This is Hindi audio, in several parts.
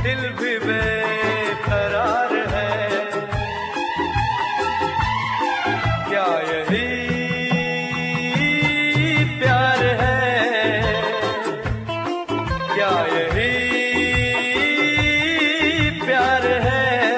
दिल भी बेकरार है। क्या यही प्यार है? क्या यही प्यार है?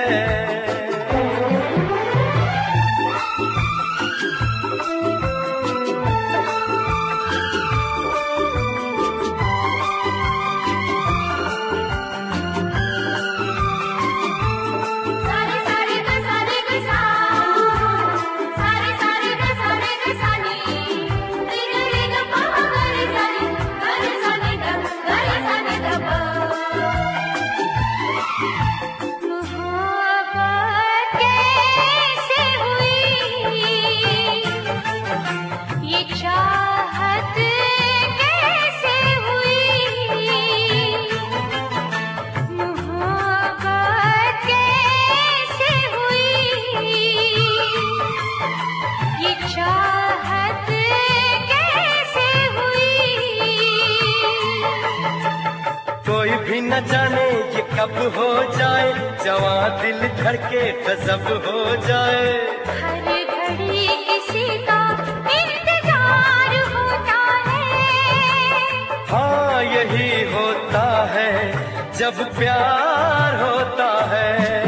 कोई भी न जाने ये कब हो जाए, जवां दिल धड़के गजब हो जाए। हर घड़ी किसी का इंतजार होता है। हाँ यही होता है जब प्यार होता है।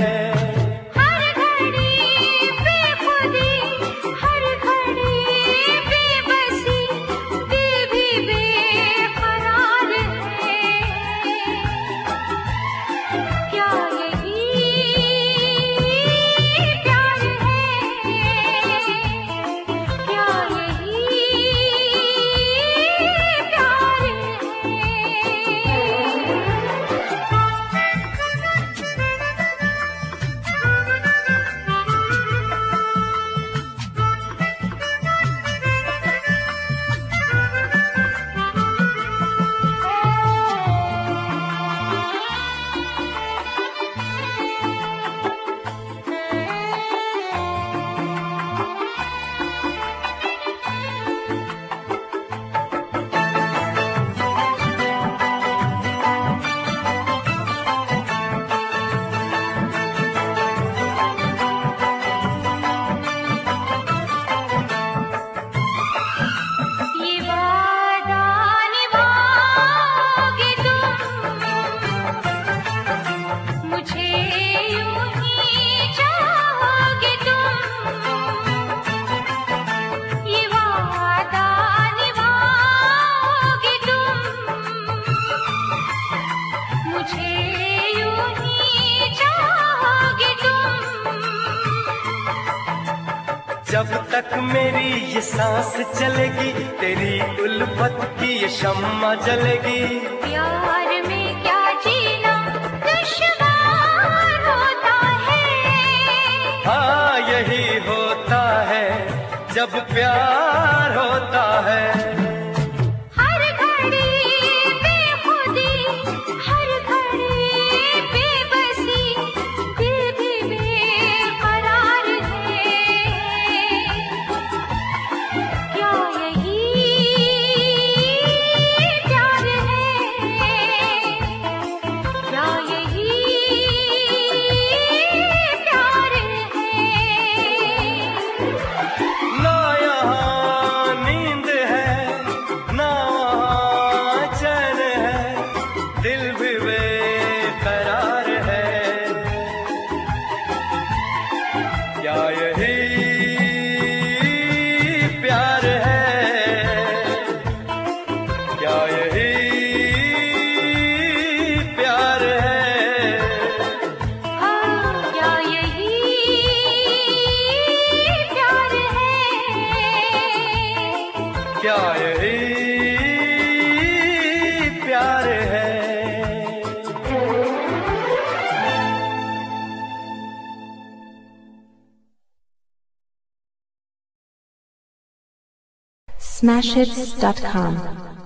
जब तक मेरी ये सांस चलेगी, तेरी उल्फत की ये शम्मा जलेगी। प्यार में क्या जीना दुश्वार होता है। हाँ यही होता है जब प्यार होता है। क्या यही प्यार है? क्या यही प्यार है? हाँ क्या यही प्यार है? क्या यही प्यार है? smashhits.com